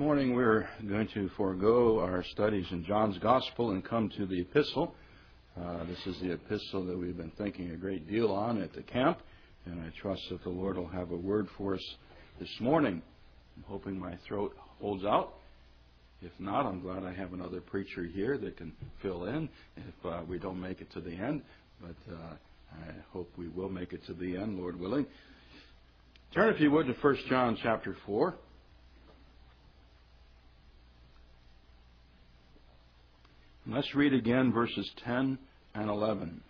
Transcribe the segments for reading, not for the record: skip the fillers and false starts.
morning we're going to forego our studies in John's Gospel and come to the epistle. This is the epistle that we've been thinking a great deal on at the camp, and I trust that the Lord will have a word for us this morning. I'm hoping my throat holds out. If not, I'm glad I have another preacher here that can fill in if we don't make it to the end. But I hope we will make it to the end, Lord willing. Turn, if you would, to 1 John chapter 4. Let's read again verses 10 and 11.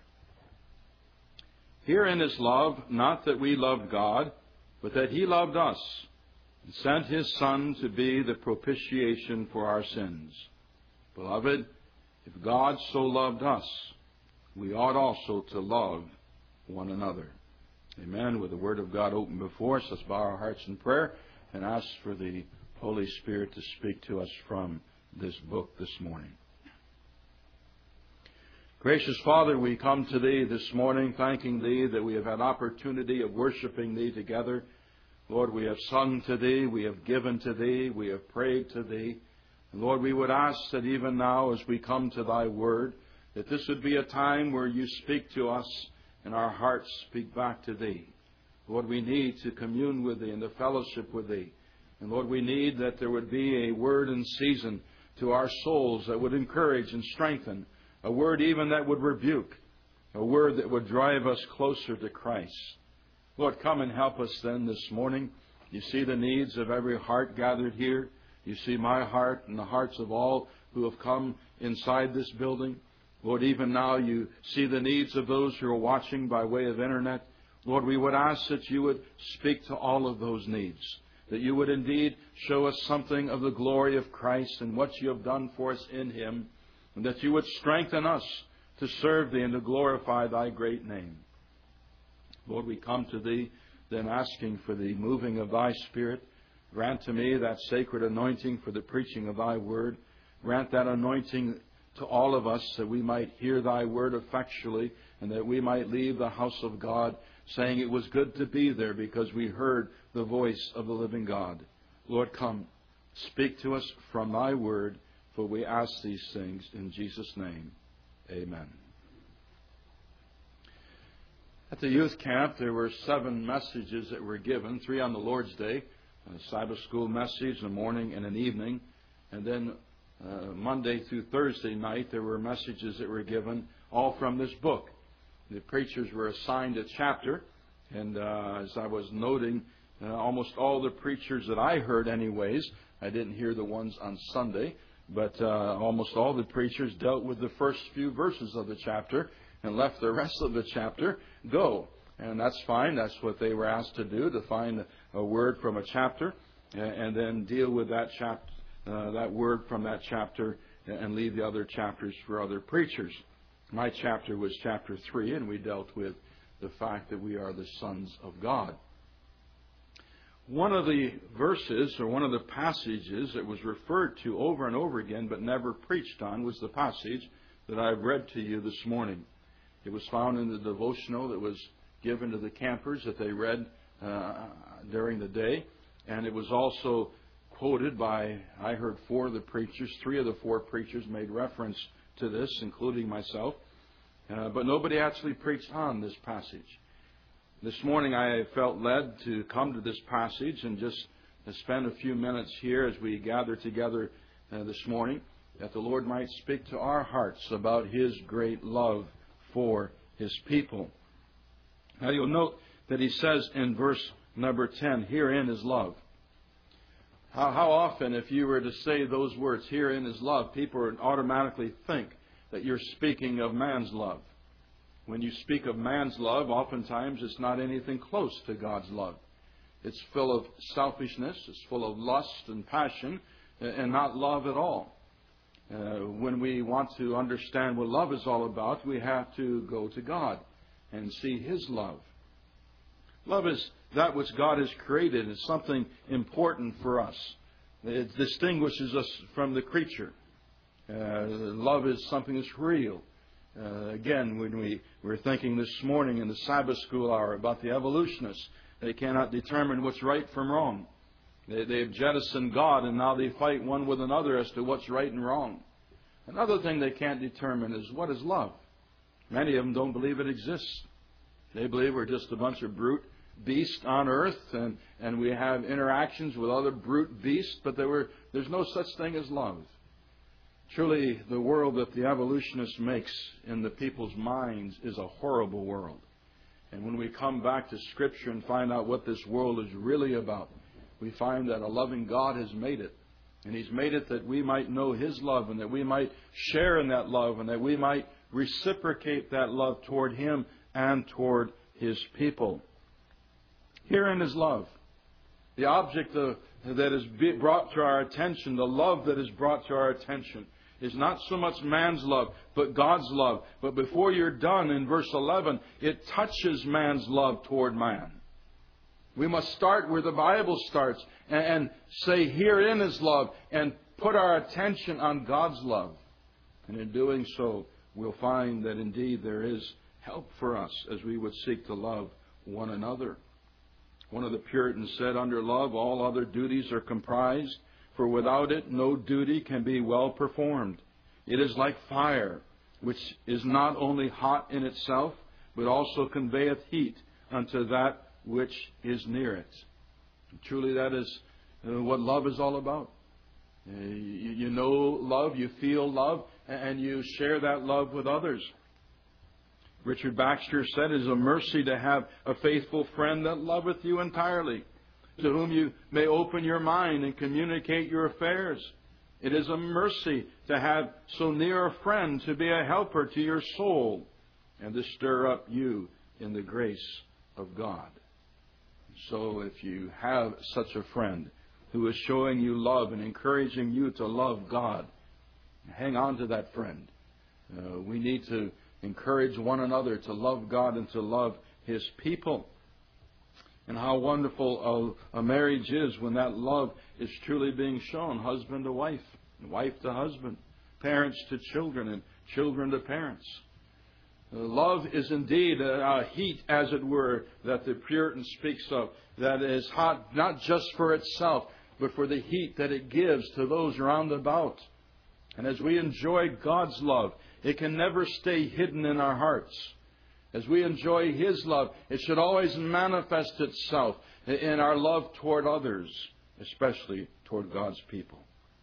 Herein is love, not that we loved God, but that He loved us, and sent His Son to be the propitiation for our sins. Beloved, if God so loved us, we ought also to love one another. Amen. With the Word of God open before us, let's bow our hearts in prayer and ask for the Holy Spirit to speak to us from this book this morning. Gracious Father, we come to Thee this morning thanking Thee that we have had opportunity of worshiping Thee together. Lord, we have sung to Thee, we have given to Thee, we have prayed to Thee. And Lord, we would ask that even now as we come to Thy Word, that this would be a time where You speak to us and our hearts speak back to Thee. Lord, we need to commune with Thee and to fellowship with Thee. And Lord, we need that there would be a word in season to our souls that would encourage and strengthen. A word even that would rebuke. A word that would drive us closer to Christ. Lord, come and help us then this morning. You see the needs of every heart gathered here. You see my heart and the hearts of all who have come inside this building. Lord, even now You see the needs of those who are watching by way of internet. Lord, we would ask that You would speak to all of those needs. That You would indeed show us something of the glory of Christ and what You have done for us in Him. And that You would strengthen us to serve Thee and to glorify Thy great name. Lord, we come to Thee then asking for the moving of Thy Spirit. Grant to me that sacred anointing for the preaching of Thy Word. Grant that anointing to all of us that we might hear Thy Word effectually and that we might leave the house of God saying it was good to be there because we heard the voice of the living God. Lord, come, speak to us from Thy Word. For we ask these things in Jesus' name. Amen. At the youth camp, there were 7 messages that were given, 3 on the Lord's Day, a Sabbath school message, a morning and an evening. And then Monday through Thursday night, there were messages that were given, all from this book. The preachers were assigned a chapter. And as I was noting, almost all the preachers that I heard anyways, I didn't hear the ones on Sunday, but almost all the preachers dealt with the first few verses of the chapter and left the rest of the chapter go. And that's fine. That's what they were asked to do, to find a word from a chapter and then deal with that word from that chapter and leave the other chapters for other preachers. My chapter was chapter 3, and we dealt with the fact that we are the sons of God. One of the verses, or one of the passages that was referred to over and over again but never preached on was the passage that I've read to you this morning. It was found in the devotional that was given to the campers that they read during the day. And it was also quoted by, I heard 4 of the preachers. 3 of the 4 preachers made reference to this, including myself. But nobody actually preached on this passage. This morning I felt led to come to this passage and just spend a few minutes here as we gather together this morning, that the Lord might speak to our hearts about His great love for His people. Now you'll note that He says in verse number 10, herein is love. How often, if you were to say those words, herein is love, people would automatically think that you're speaking of man's love. When you speak of man's love, oftentimes it's not anything close to God's love. It's full of selfishness, it's full of lust and passion, and not love at all. When we want to understand what love is all about, we have to go to God and see His love. Love is that which God has created. It's something important for us. It distinguishes us from the creature. Love is something that's real. Again, when we were thinking this morning in the Sabbath school hour about the evolutionists, they cannot determine what's right from wrong. They've jettisoned God, and now they fight one with another as to what's right and wrong. Another thing they can't determine is, what is love? Many of them don't believe it exists. They believe we're just a bunch of brute beasts on earth, and we have interactions with other brute beasts, but there's no such thing as love. Truly, the world that the evolutionist makes in the people's minds is a horrible world. And when we come back to Scripture and find out what this world is really about, we find that a loving God has made it. And He's made it that we might know His love, and that we might share in that love, and that we might reciprocate that love toward Him and toward His people. Herein is love. The object that is brought to our attention, the love that is brought to our attention, is not so much man's love, but God's love. But before you're done, in verse 11, it touches man's love toward man. We must start where the Bible starts and say, herein is love, and put our attention on God's love. And in doing so, we'll find that indeed there is help for us as we would seek to love one another. One of the Puritans said, under love all other duties are comprised, for without it no duty can be well performed. It is like fire, which is not only hot in itself, but also conveyeth heat unto that which is near it. Truly that is what love is all about. You know love, you feel love, and you share that love with others. Richard Baxter said, it is a mercy to have a faithful friend that loveth you entirely, to whom you may open your mind and communicate your affairs. It is a mercy to have so near a friend, to be a helper to your soul, and to stir up you in the grace of God. So if you have such a friend who is showing you love and encouraging you to love God, hang on to that friend. We need to encourage one another to love God and to love His people. And how wonderful a marriage is when that love is truly being shown, husband to wife, and wife to husband, parents to children, and children to parents. Love is indeed a heat, as it were, that the Puritan speaks of, that is hot not just for itself, but for the heat that it gives to those round about. And as we enjoy God's love, it can never stay hidden in our hearts. As we enjoy His love, it should always manifest itself in our love toward others, especially toward God's people.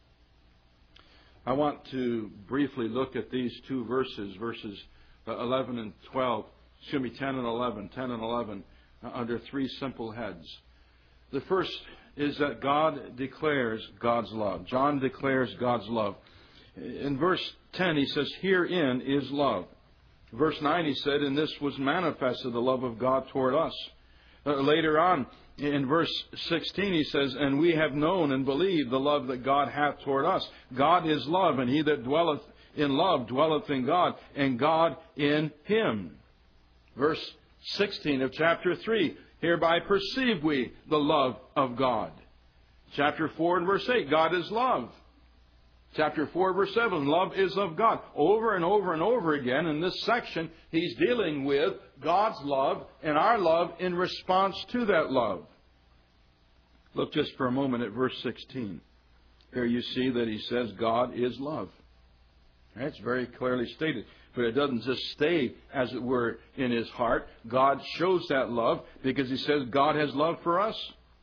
I want to briefly look at these two verses 11 and 12, 10 and 11, under three simple heads. The first is that God declares God's love. John declares God's love. In verse 10, he says, herein is love. Verse 9, he said, and this was manifested, the love of God toward us. Later on, in verse 16, he says, and we have known and believed the love that God hath toward us. God is love, and he that dwelleth in love dwelleth in God, and God in him. Verse 16 of chapter 3, hereby perceive we the love of God. Chapter 4 and verse 8, God is love. Chapter 4, verse 7, love is of God. Over and over and over again in this section, he's dealing with God's love and our love in response to that love. Look just for a moment at verse 16. Here you see that he says God is love. That's very clearly stated. But it doesn't just stay, as it were, in his heart. God shows that love because he says God has love for us.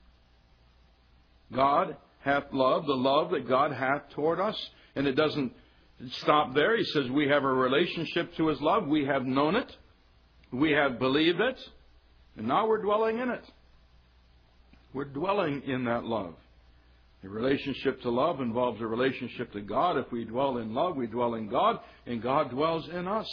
God hath love, the love that God hath toward us. And it doesn't stop there. He says we have a relationship to his love. We have known it. We have believed it. And now we're dwelling in it. We're dwelling in that love. A relationship to love involves a relationship to God. If we dwell in love, we dwell in God, and God dwells in us.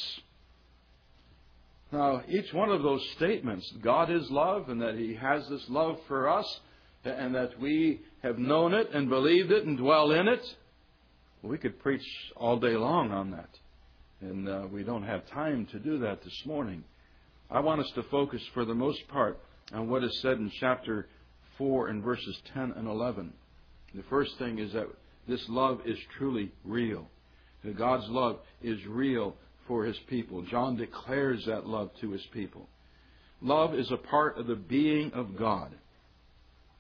Now, each one of those statements, God is love, and that he has this love for us, and that we have known it and believed it and dwell in it, we could preach all day long on that. And we don't have time to do that this morning. I want us to focus for the most part on what is said in chapter 4 and verses 10 and 11. The first thing is that this love is truly real. That God's love is real for his people. John declares that love to his people. Love is a part of the being of God.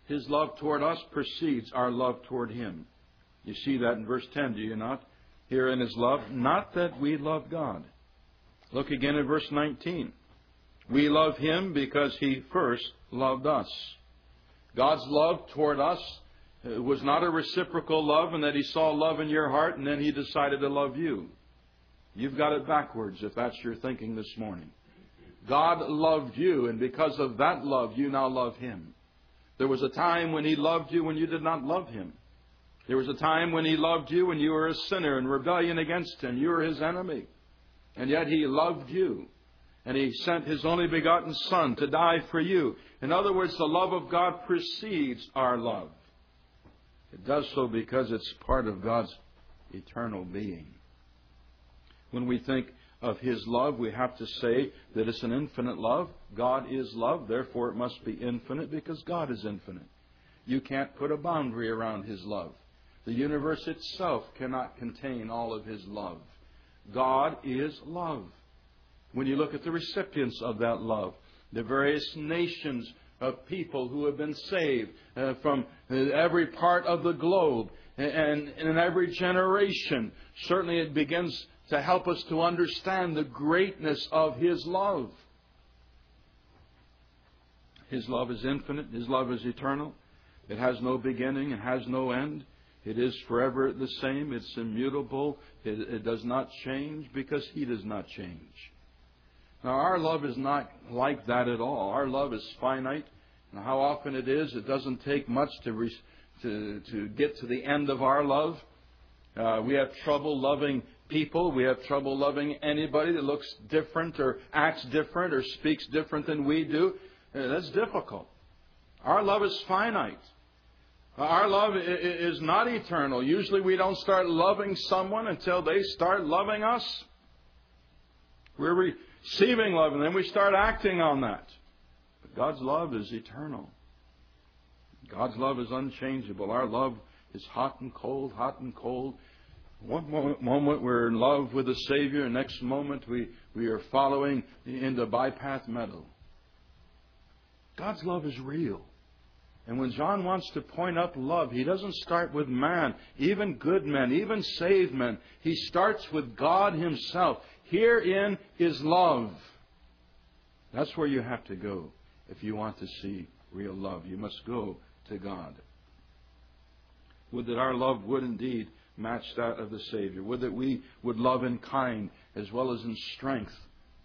His love toward us precedes our love toward Him. You see that in verse 10, do you not? Herein is love, not that we love God. Look again at verse 19. We love Him because He first loved us. God's love toward us was not a reciprocal love, and that He saw love in your heart and then He decided to love you. You've got it backwards if that's your thinking this morning. God loved you, and because of that love, you now love Him. There was a time when He loved you when you did not love Him. There was a time when He loved you when you were a sinner in rebellion against Him. You were His enemy. And yet He loved you. And He sent His only begotten Son to die for you. In other words, the love of God precedes our love. It does so because it's part of God's eternal being. When we think of His love, we have to say that it's an infinite love. God is love, therefore it must be infinite because God is infinite. You can't put a boundary around His love. The universe itself cannot contain all of His love. God is love. When you look at the recipients of that love, the various nations of people who have been saved from every part of the globe and in every generation, certainly it begins to help us to understand the greatness of His love. His love is infinite. His love is eternal. It has no beginning. It has no end. It is forever the same. It's immutable. It does not change because He does not change. Now, our love is not like that at all. Our love is finite. And how often it is, it doesn't take much to get to the end of our love. We have trouble loving people. We have trouble loving anybody that looks different or acts different or speaks different than we do. That's difficult. Our love is finite. Our love is not eternal. Usually we don't start loving someone until they start loving us. We're receiving love and then we start acting on that. But God's love is eternal. God's love is unchangeable. Our love is hot and cold, hot and cold. One moment we're in love with the Savior, and next moment we are following into bypath meadow. God's love is real. And when John wants to point up love, he doesn't start with man, even good men, even saved men. He starts with God Himself. Herein is love. That's where you have to go if you want to see real love. You must go to God. Would that our love would indeed match that of the Savior. Would that we would love in kind as well as in strength.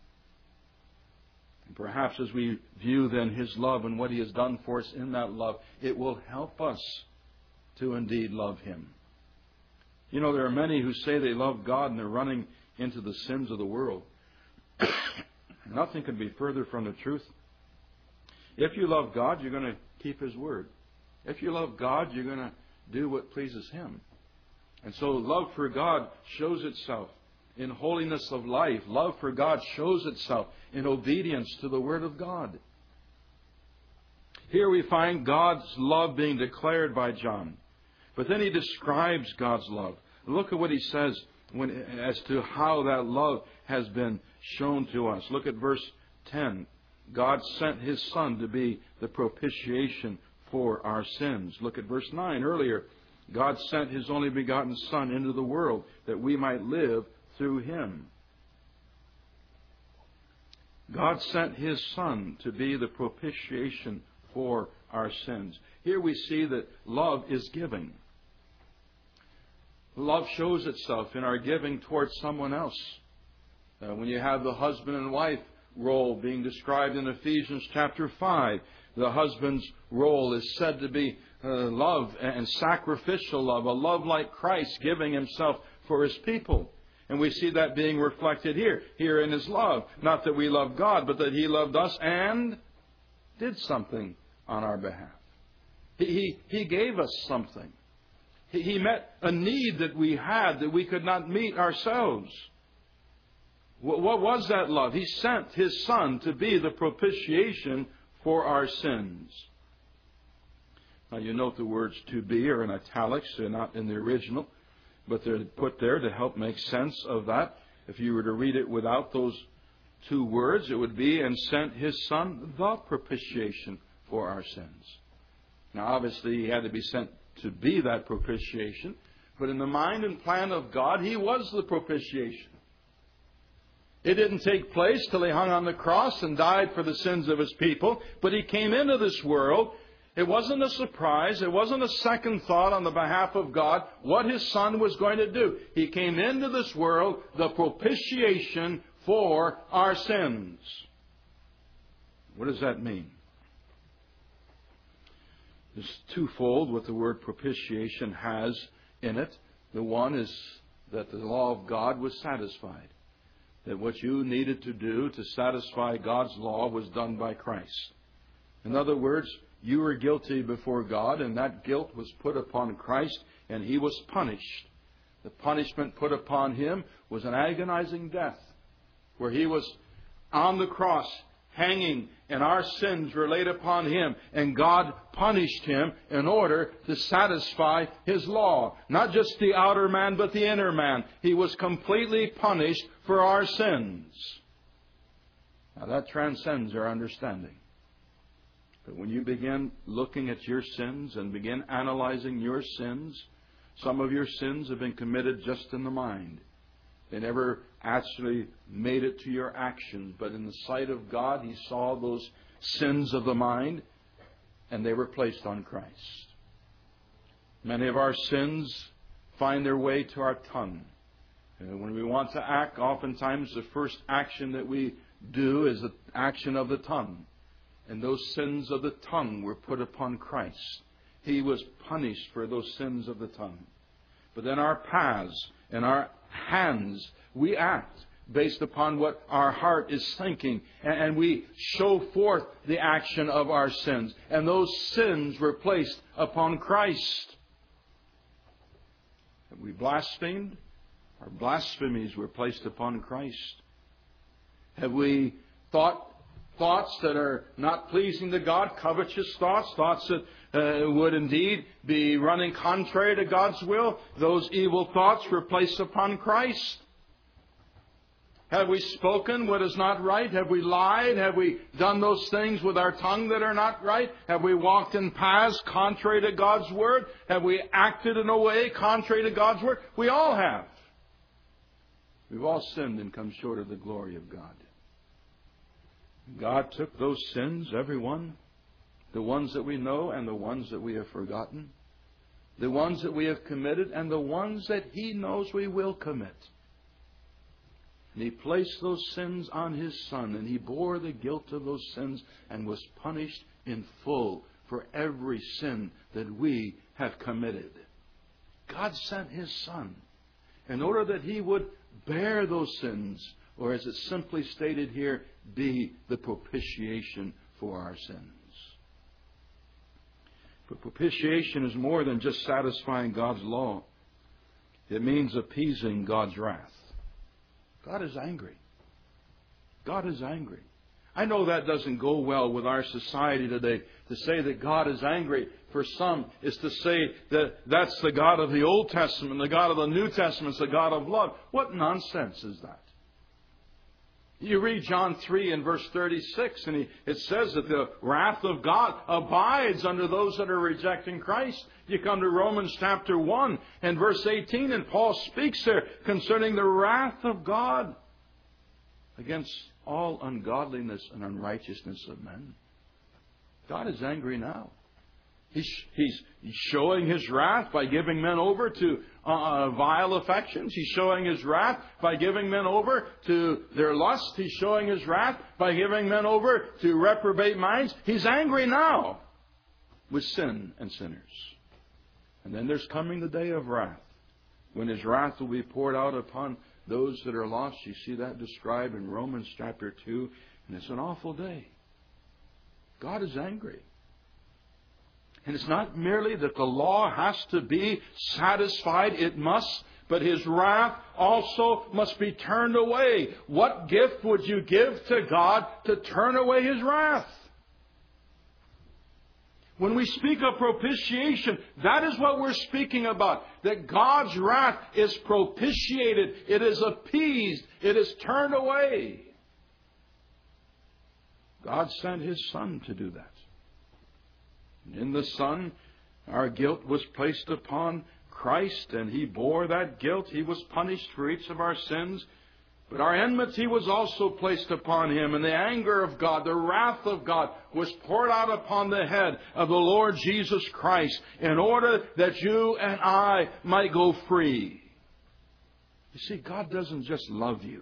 And perhaps as we view then His love and what He has done for us in that love, it will help us to indeed love Him. You know, there are many who say they love God and they're running into the sins of the world. Nothing could be further from the truth. If you love God, you're going to keep His word. If you love God, you're going to do what pleases Him. And so love for God shows itself in holiness of life. Love for God shows itself in obedience to the Word of God. Here we find God's love being declared by John. But then he describes God's love. Look at what he says as to how that love has been shown to us. Look at verse 10. God sent His Son to be the propitiation for our sins. Look at verse 9 earlier. God sent His only begotten Son into the world that we might live through Him. God sent His Son to be the propitiation for our sins. Here we see that love is giving. Love shows itself in our giving towards someone else. When you have the husband and wife role being described in Ephesians chapter 5, the husband's role is said to be love and sacrificial love, a love like Christ giving Himself for His people. And we see that being reflected here in His love. Not that we love God, but that He loved us and did something on our behalf. He gave us something. He met a need that we had that we could not meet ourselves. What was that love? He sent His Son to be the propitiation for our sins. Now you note the words "to be" are in italics. They're not in the original, but they're put there to help make sense of that. If you were to read it without those two words, it would be, "and sent His Son the propitiation for our sins." Now, obviously, He had to be sent to be that propitiation. But in the mind and plan of God, He was the propitiation. It didn't take place till He hung on the cross and died for the sins of His people. But He came into this world. It wasn't a surprise. It wasn't a second thought on the behalf of God what His Son was going to do. He came into this world, the propitiation for our sins. What does that mean? It's twofold what the word propitiation has in it. The one is that the law of God was satisfied. That what you needed to do to satisfy God's law was done by Christ. In other words, you were guilty before God, and that guilt was put upon Christ, and He was punished. The punishment put upon Him was an agonizing death, where He was on the cross, hanging, and our sins were laid upon Him, and God punished Him in order to satisfy His law. Not just the outer man, but the inner man. He was completely punished for our sins. Now that transcends our understanding. But when you begin looking at your sins and begin analyzing your sins, some of your sins have been committed just in the mind. They never actually made it to your actions. But in the sight of God, He saw those sins of the mind, and they were placed on Christ. Many of our sins find their way to our tongue. When we want to act, oftentimes the first action that we do is the action of the tongue. And those sins of the tongue were put upon Christ. He was punished for those sins of the tongue. But then our paths and our hands, we act based upon what our heart is thinking. And we show forth the action of our sins. And those sins were placed upon Christ. Have we blasphemed? Our blasphemies were placed upon Christ. Have we thoughts that are not pleasing to God, covetous thoughts that would indeed be running contrary to God's will? Those evil thoughts were placed upon Christ. Have we spoken what is not right? Have we lied? Have we done those things with our tongue that are not right? Have we walked in paths contrary to God's Word? Have we acted in a way contrary to God's Word? We all have. We've all sinned and come short of the glory of God. God took those sins, every one, the ones that we know and the ones that we have forgotten, the ones that we have committed and the ones that He knows we will commit. And He placed those sins on His Son, and He bore the guilt of those sins and was punished in full for every sin that we have committed. God sent His Son in order that He would bear those sins, or as it's simply stated here, be the propitiation for our sins. But propitiation is more than just satisfying God's law. It means appeasing God's wrath. God is angry. God is angry. I know that doesn't go well with our society today. To say that God is angry for some is to say that that's the God of the Old Testament, the God of the New Testament is the God of love. What nonsense is that? You read John 3 and verse 36, and it says that the wrath of God abides under those that are rejecting Christ. You come to Romans chapter 1 and verse 18, and Paul speaks there concerning the wrath of God against all ungodliness and unrighteousness of men. God is angry now. He's showing His wrath by giving men over to vile affections. He's showing His wrath by giving men over to their lust. He's showing His wrath by giving men over to reprobate minds. He's angry now with sin and sinners. And then there's coming the day of wrath, when His wrath will be poured out upon those that are lost. You see that described in Romans chapter 2, and it's an awful day. God is angry. And it's not merely that the law has to be satisfied, it must, but His wrath also must be turned away. What gift would you give to God to turn away His wrath? When we speak of propitiation, that is what we're speaking about. That God's wrath is propitiated, it is appeased, it is turned away. God sent His Son to do that. In the Son, our guilt was placed upon Christ, and He bore that guilt. He was punished for each of our sins. But our enmity was also placed upon Him, and the anger of God, the wrath of God, was poured out upon the head of the Lord Jesus Christ in order that you and I might go free. You see, God doesn't just love you.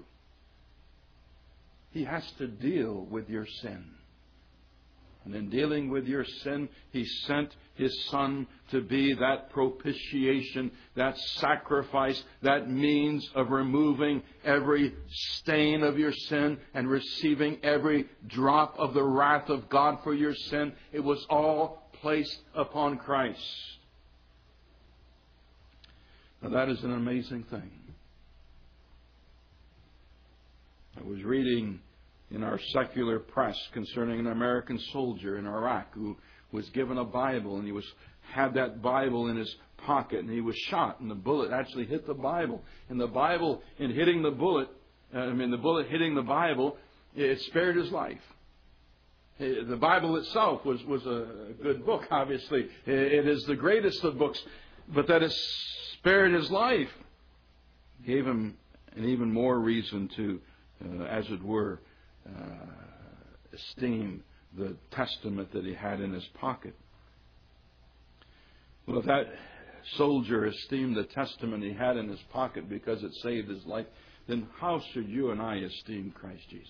He has to deal with your sin. And in dealing with your sin, He sent His Son to be that propitiation, that sacrifice, that means of removing every stain of your sin and receiving every drop of the wrath of God for your sin. It was all placed upon Christ. Now that is an amazing thing. I was reading in our secular press concerning an American soldier in Iraq who was given a Bible, and he had that Bible in his pocket, and he was shot, and the bullet actually hit the Bible. And the Bible, in hitting the bullet, the bullet hitting the Bible, it spared his life. The Bible itself was a good book, obviously. It is the greatest of books, but that it spared his life gave him an even more reason to, as it were, esteem the testament that he had in his pocket. Well, if that soldier esteemed the testament he had in his pocket because it saved his life, then how should you and I esteem Christ Jesus?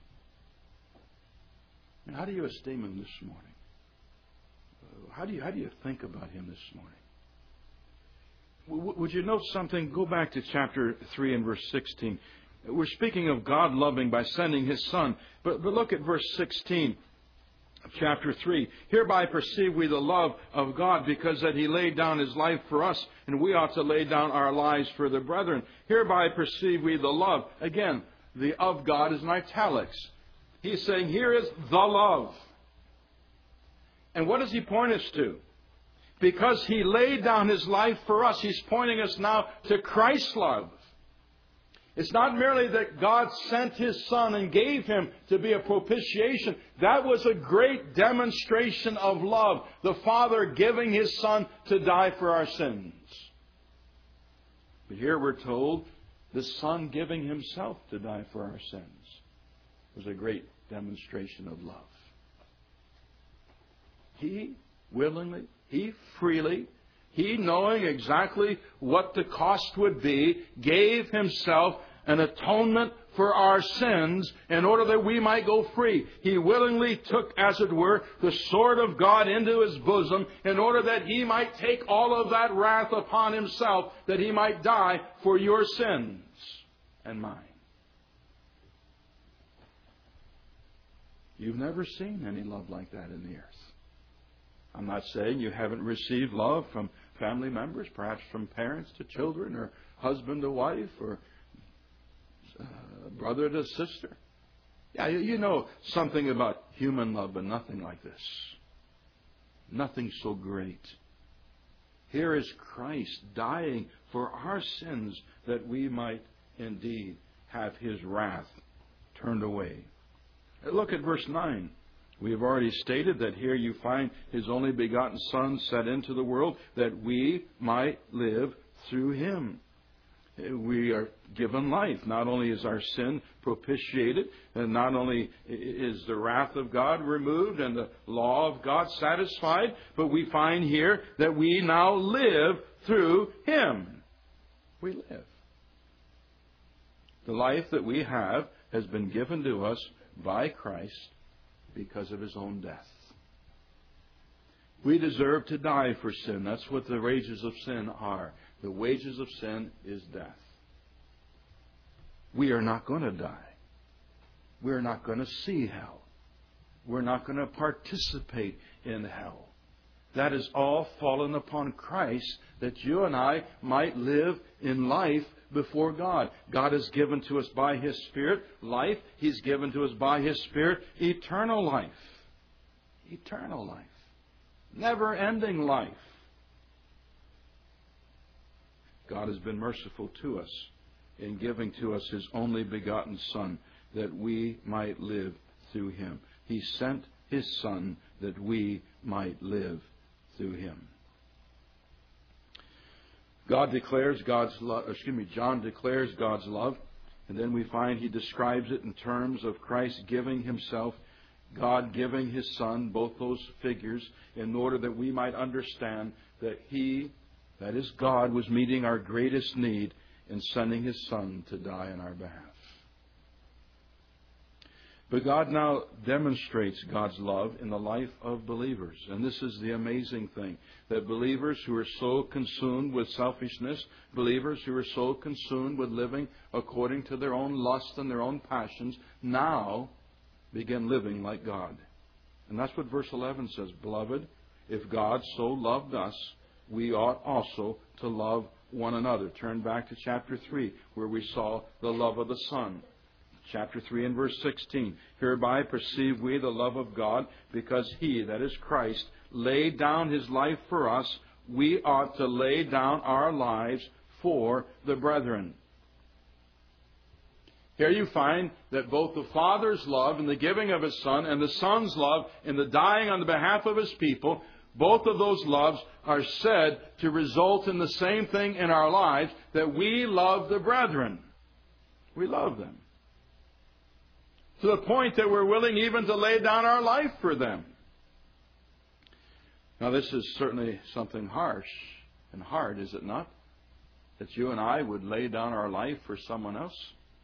And how do you esteem Him this morning? How do you think about Him this morning? Would you note something? Go back to chapter 3 and verse 16. We're speaking of God loving by sending His Son. But look at verse 16 of chapter 3. Hereby perceive we the love of God, because that He laid down His life for us, and we ought to lay down our lives for the brethren. Hereby perceive we the love. Again, the of God is in italics. He's saying, here is the love. And what does He point us to? Because He laid down His life for us, He's pointing us now to Christ's love. It's not merely that God sent His Son and gave Him to be a propitiation. That was a great demonstration of love. The Father giving His Son to die for our sins. But here we're told the Son giving Himself to die for our sins was a great demonstration of love. He willingly, He freely, He, knowing exactly what the cost would be, gave Himself an atonement for our sins in order that we might go free. He willingly took, as it were, the sword of God into His bosom in order that He might take all of that wrath upon Himself, that He might die for your sins and mine. You've never seen any love like that in the earth. I'm not saying you haven't received love from family members, perhaps from parents to children, or husband to wife, or brother to sister. Yeah, you know something about human love, but nothing like this. Nothing so great. Here is Christ dying for our sins that we might indeed have His wrath turned away. Look at verse 9. We have already stated that here you find His only begotten Son set into the world that we might live through Him. We are given life. Not only is our sin propitiated, and not only is the wrath of God removed and the law of God satisfied, but we find here that we now live through Him. We live. The life that we have has been given to us by Christ because of His own death. We deserve to die for sin. That's what the wages of sin are. The wages of sin is death. We are not going to die. We're not going to see hell. We're not going to participate in hell. That is all fallen upon Christ, that you and I might live in life before God. God has given to us by His Spirit life. He's given to us by His Spirit eternal life. Eternal life. Never-ending life. God has been merciful to us in giving to us His only begotten Son, that we might live through Him. He sent His Son, that we might live through Him. John declares God's love, and then we find he describes it in terms of Christ giving Himself, God giving His Son, both those figures, in order that we might understand that He, that is God, was meeting our greatest need in sending His Son to die on our behalf. But God now demonstrates God's love in the life of believers. And this is the amazing thing, that believers who are so consumed with selfishness, believers who are so consumed with living according to their own lust and their own passions, now begin living like God. And that's what verse 11 says. Beloved, if God so loved us, we ought also to love one another. Turn back to chapter 3, where we saw the love of the Son. Chapter 3 and verse 16. Hereby perceive we the love of God, because He, that is Christ, laid down His life for us. We ought to lay down our lives for the brethren. Here you find that both the Father's love in the giving of His Son and the Son's love in the dying on the behalf of His people, both of those loves are said to result in the same thing in our lives, that we love the brethren. We love them. To the point that we're willing even to lay down our life for them. Now this is certainly something harsh and hard, is it not? That you and I would lay down our life for someone else.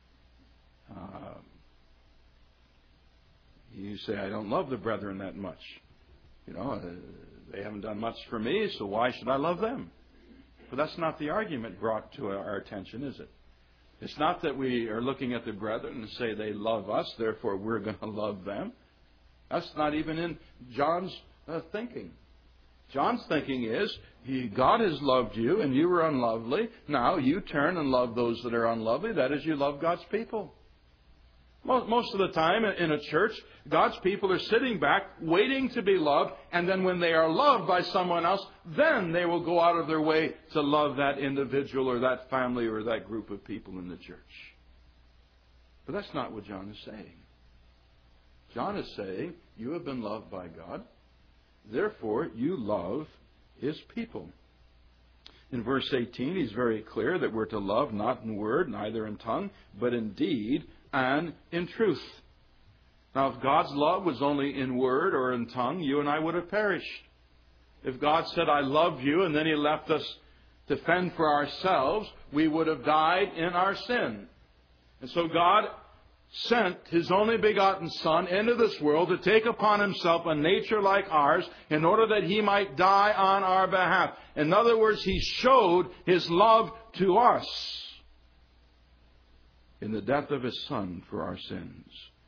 You say, I don't love the brethren that much. They haven't done much for me, so why should I love them? But that's not the argument brought to our attention, is it? It's not that we are looking at the brethren and say they love us, therefore we're going to love them. That's not even in John's thinking. John's thinking is, God has loved you and you were unlovely. Now you turn and love those that are unlovely. That is, you love God's people. Most of the time in a church, God's people are sitting back, waiting to be loved, and then when they are loved by someone else, then they will go out of their way to love that individual or that family or that group of people in the church. But that's not what John is saying. John is saying, you have been loved by God, therefore you love His people. In verse 18, he's very clear that we're to love not in word, neither in tongue, but in deed and in truth. Now, if God's love was only in word or in tongue, you and I would have perished. If God said, I love you, and then He left us to fend for ourselves, we would have died in our sin. And so God sent His only begotten Son into this world to take upon Himself a nature like ours in order that He might die on our behalf. In other words, He showed His love to us in the death of His Son for our sins.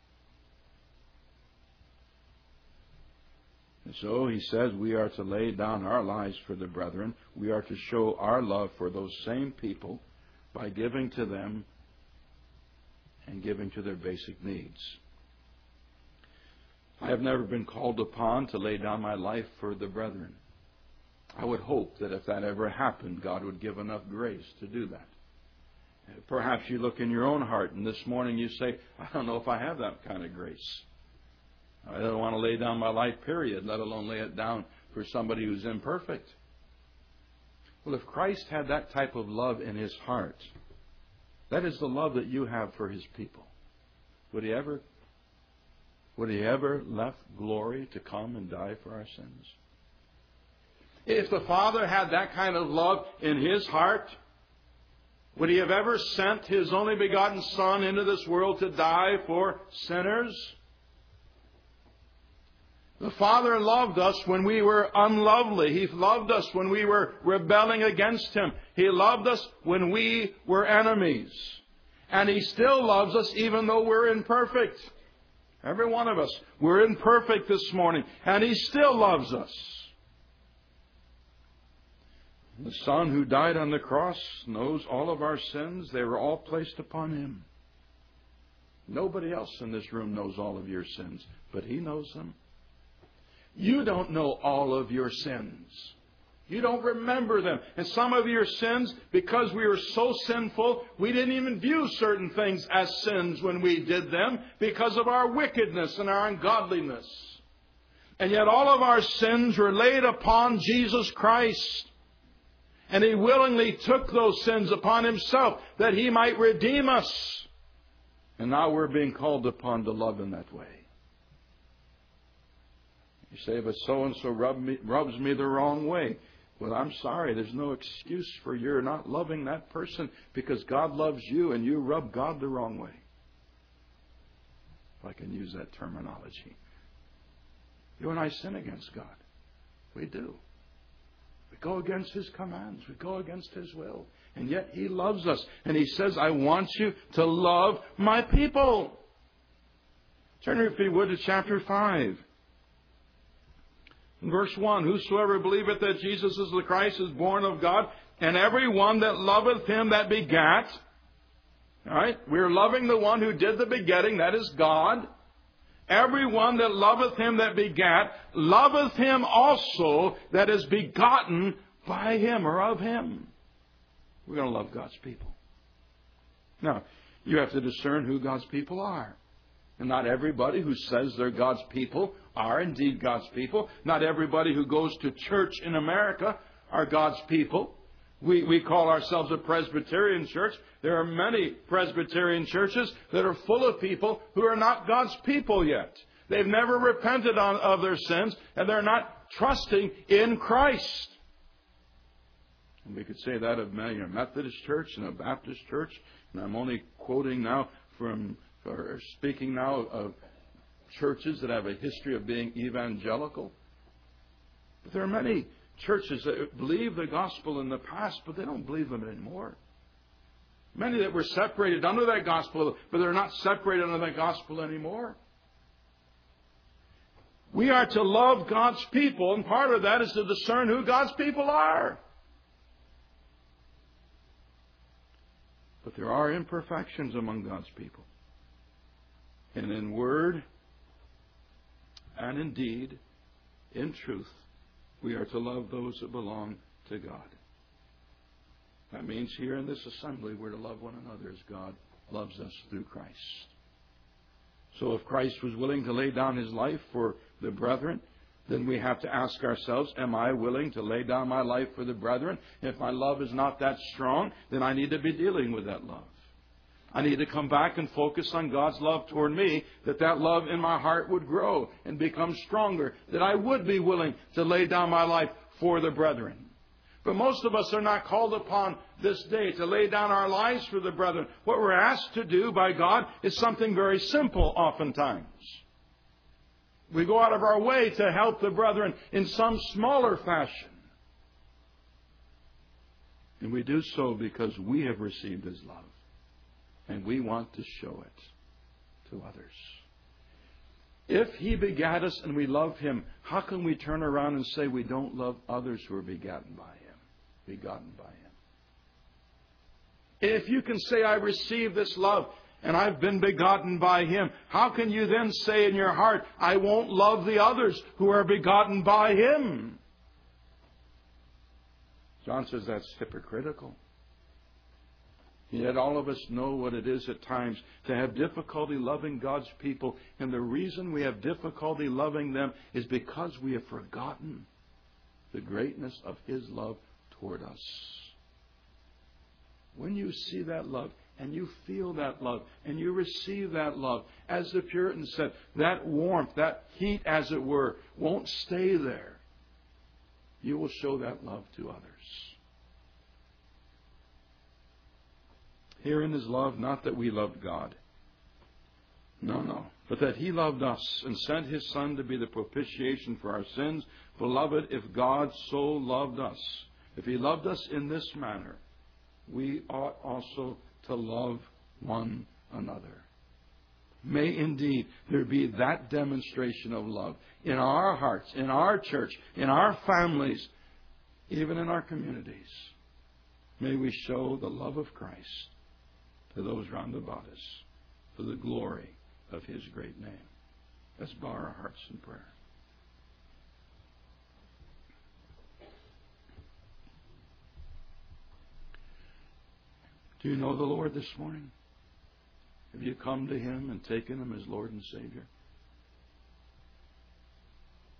And so He says we are to lay down our lives for the brethren. We are to show our love for those same people by giving to them and giving to their basic needs. I have never been called upon to lay down my life for the brethren. I would hope that if that ever happened, God would give enough grace to do that. Perhaps you look in your own heart and this morning you say, I don't know if I have that kind of grace. I don't want to lay down my life, period, let alone lay it down for somebody who's imperfect. Well, if Christ had that type of love in His heart, that is the love that you have for His people, would He ever left glory to come and die for our sins? If the Father had that kind of love in His heart, would He have ever sent His only begotten Son into this world to die for sinners? The Father loved us when we were unlovely. He loved us when we were rebelling against Him. He loved us when we were enemies. And He still loves us even though we're imperfect. Every one of us. We're imperfect this morning. And He still loves us. The Son who died on the cross knows all of our sins. They were all placed upon Him. Nobody else in this room knows all of your sins, but He knows them. You don't know all of your sins. You don't remember them. And some of your sins, because we were so sinful, we didn't even view certain things as sins when we did them because of our wickedness and our ungodliness. And yet all of our sins were laid upon Jesus Christ. And He willingly took those sins upon Himself that He might redeem us. And now we're being called upon to love in that way. You say, but so-and-so rubs me the wrong way. Well, I'm sorry. There's no excuse for your not loving that person because God loves you and you rub God the wrong way. If I can use that terminology. You and I sin against God. We do. We go against His commands. We go against His will. And yet He loves us. And He says, I want you to love my people. Turn, if you would, to chapter 5. In verse 1, whosoever believeth that Jesus is the Christ is born of God, and every one that loveth Him that begat. All right? We're loving the one who did the begetting, that is God. Every one that loveth Him that begat, loveth Him also that is begotten by Him or of Him. We're going to love God's people. Now, you have to discern who God's people are. And not everybody who says they're God's people are indeed God's people. Not everybody who goes to church in America are God's people. We call ourselves a Presbyterian church. There are many Presbyterian churches that are full of people who are not God's people yet. They've never repented of their sins, and they're not trusting in Christ. And we could say that of many a Methodist church and a Baptist church. And I'm only quoting now or speaking now of churches that have a history of being evangelical. But there are many churches that believe the gospel in the past, but they don't believe them anymore. Many that were separated under that gospel, but they're not separated under that gospel anymore. We are to love God's people, and part of that is to discern who God's people are. But there are imperfections among God's people. And in word and in deed, in truth, we are to love those that belong to God. That means here in this assembly we're to love one another as God loves us through Christ. So if Christ was willing to lay down His life for the brethren, then we have to ask ourselves, am I willing to lay down my life for the brethren? If my love is not that strong, then I need to be dealing with that love. I need to come back and focus on God's love toward me, that love in my heart would grow and become stronger, that I would be willing to lay down my life for the brethren. But most of us are not called upon this day to lay down our lives for the brethren. What we're asked to do by God is something very simple oftentimes. We go out of our way to help the brethren in some smaller fashion. And we do so because we have received His love. And we want to show it to others. If He begat us and we love Him, how can we turn around and say we don't love others who are begotten by Him? Begotten by Him. If you can say, I receive this love and I've been begotten by Him, how can you then say in your heart, I won't love the others who are begotten by Him? John says that's hypocritical. Yet all of us know what it is at times to have difficulty loving God's people. And the reason we have difficulty loving them is because we have forgotten the greatness of His love toward us. When you see that love and you feel that love and you receive that love, as the Puritans said, that warmth, that heat as it were, won't stay there. You will show that love to others. Herein is love, not that we loved God. No. But that He loved us and sent His Son to be the propitiation for our sins. Beloved, if God so loved us, if He loved us in this manner, we ought also to love one another. May indeed there be that demonstration of love in our hearts, in our church, in our families, even in our communities. May we show the love of Christ to those round about us, for the glory of His great name. Let's bow our hearts in prayer. Do you know the Lord this morning? Have you come to Him and taken Him as Lord and Savior?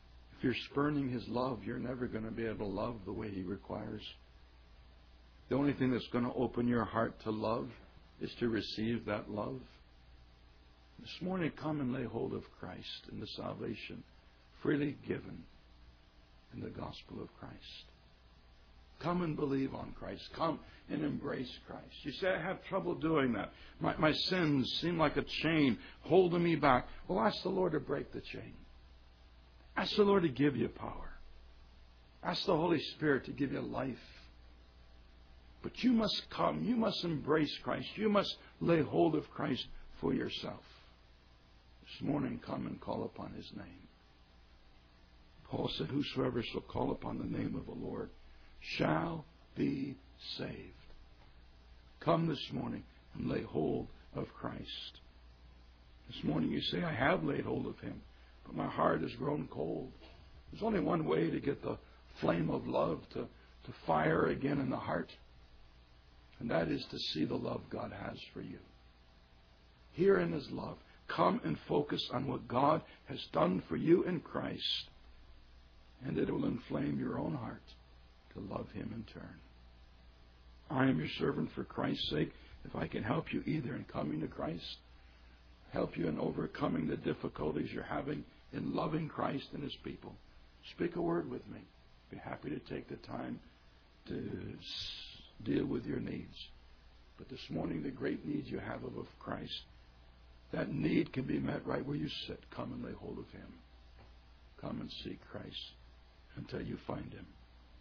If you're spurning His love, you're never going to be able to love the way He requires. The only thing that's going to open your heart to love is to receive that love. This morning, come and lay hold of Christ and the salvation freely given in the gospel of Christ. Come and believe on Christ. Come and embrace Christ. You say, I have trouble doing that. My sins seem like a chain holding me back. Well, ask the Lord to break the chain. Ask the Lord to give you power. Ask the Holy Spirit to give you life. But you must come. You must embrace Christ. You must lay hold of Christ for yourself. This morning, come and call upon His name. Paul said, whosoever shall call upon the name of the Lord shall be saved. Come this morning and lay hold of Christ. This morning you say, I have laid hold of Him, but my heart has grown cold. There's only one way to get the flame of love to fire again in the heart, and that is to see the love God has for you. Here in His love, come and focus on what God has done for you in Christ, and it will inflame your own heart to love Him in turn. I am your servant for Christ's sake. If I can help you either in coming to Christ, help you in overcoming the difficulties you're having in loving Christ and His people, speak a word with me. Be happy to take the time to deal with your needs. But this morning, the great need you have of Christ, that need can be met right where you sit. Come and lay hold of Him. Come and seek Christ until you find Him.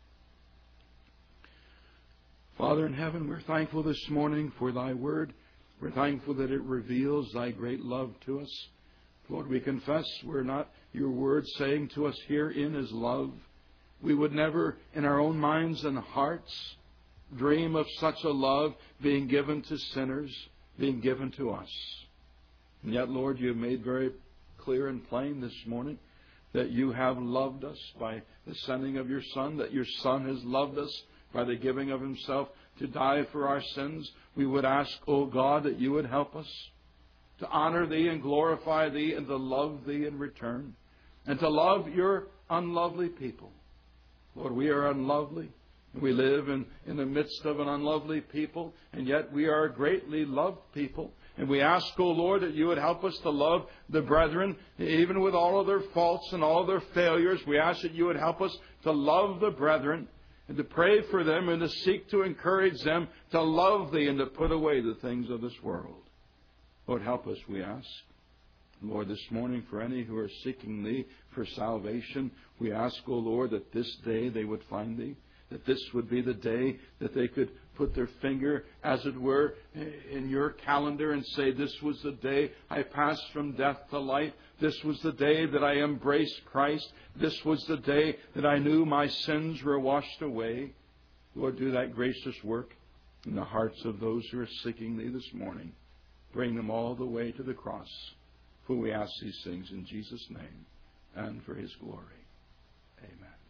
Father in heaven, we're thankful this morning for Thy Word. We're thankful that it reveals Thy great love to us. Lord, we confess we're not Your Word saying to us herein is love. We would never, in our own minds and hearts, dream of such a love being given to sinners, being given to us. And yet, Lord, You have made very clear and plain this morning that You have loved us by the sending of Your Son, that Your Son has loved us by the giving of Himself to die for our sins. We would ask, O God, that You would help us to honor Thee and glorify Thee and to love Thee in return, and to love Your unlovely people. Lord, we are unlovely. We live in the midst of an unlovely people, and yet we are a greatly loved people. And we ask, O Lord, that You would help us to love the brethren, even with all of their faults and all of their failures. We ask that You would help us to love the brethren and to pray for them and to seek to encourage them to love Thee and to put away the things of this world. Lord, help us, we ask. Lord, this morning, for any who are seeking Thee for salvation, we ask, O Lord, that this day they would find Thee, that this would be the day that they could put their finger, as it were, in Your calendar and say, this was the day I passed from death to life. This was the day that I embraced Christ. This was the day that I knew my sins were washed away. Lord, do that gracious work in the hearts of those who are seeking Thee this morning. Bring them all the way to the cross. For we ask these things in Jesus' name and for His glory. Amen.